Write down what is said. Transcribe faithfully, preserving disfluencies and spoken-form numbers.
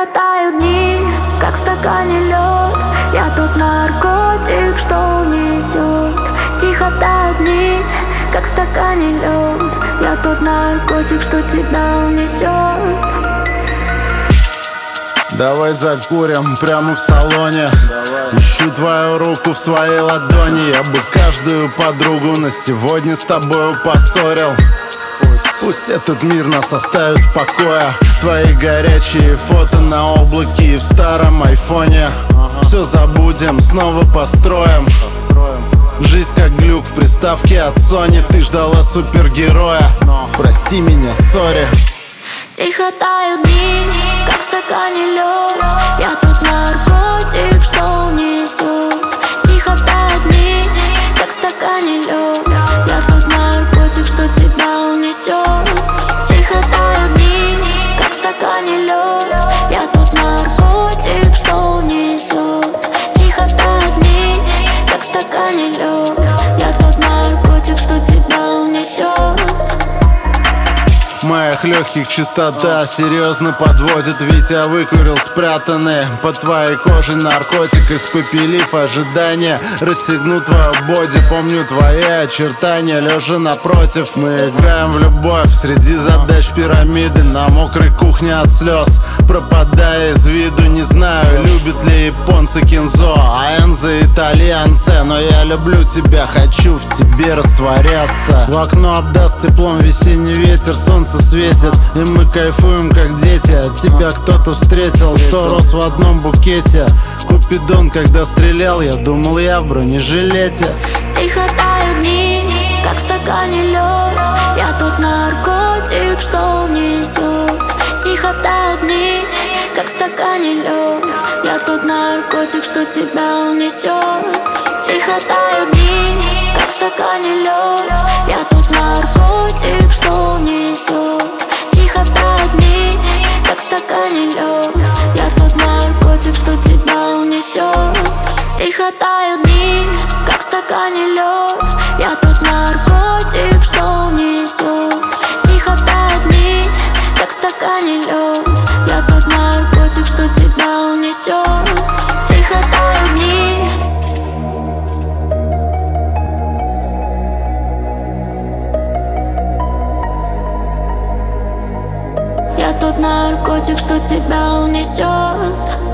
Тихо тают дни, как в стакане лед. Я тот наркотик, что унесет. Тихо тают дни, как в стакане лед. Я тот наркотик, что тебя унесет. Давай закурим прямо в салоне. Давай. Ищу твою руку в своей ладони. Я бы каждую подругу на сегодня с тобою поссорил. Пусть, Пусть этот мир нас оставит в покое. Твои горячие фото на облаке и в старом айфоне. Ага. Все забудем, снова построим. построим Жизнь как глюк в приставке от Sony. Ты ждала супергероя, но прости меня, сори. Тихо тают дни, как в стакане лед. Я тот наркотик, что унесет. Тихо тают дни, как в стакане лед. Я тот наркотик, что тебя унесет. Тихо тают дни, как в стакане лед. Я тот наркотик, что унесет. Тихо тают дни, как в стакане лед. Я тот наркотик, что тебя унесет. Моих легких чистота серьезно подводит. Ведь я выкурил спрятанный под твоей кожей наркотик. Испепелив ожидания, расстегну твою боди. Помню твои очертания, лежа напротив. Мы играем в любовь среди задач пирамиды. На мокрой кухне от слез, пропадая из виду. Не знаю, любят ли японцы кинзо, а Энзо итальянцы. Но я люблю тебя, хочу в тебе растворяться. В окно обдаст теплом весенний ветер. Солнце светит, и мы кайфуем как дети. От тебя кто-то встретил сто роз в одном букете. Купидон, когда стрелял, я думал, я в бронежилете. Тихо тают дни, как в стакане лед. Я тот наркотик, что унесет. Тихо тают дни, как в стакане лед. Я тот наркотик, что тебя унесет. Тихо тают дни, как в стакане лед. Я тот наркотик, что унесет. Тихо тают дни, как в стакане лед. Я тот наркотик, что тебя унесет. Тихо тают дни, как в стакане лед. Я тот наркотик, что унесет. Тихо тают дни, как в стакане лед. Я тот наркотик, что тебя унесет. Тихо тают дни. Я тот наркотик, что тебя унесет.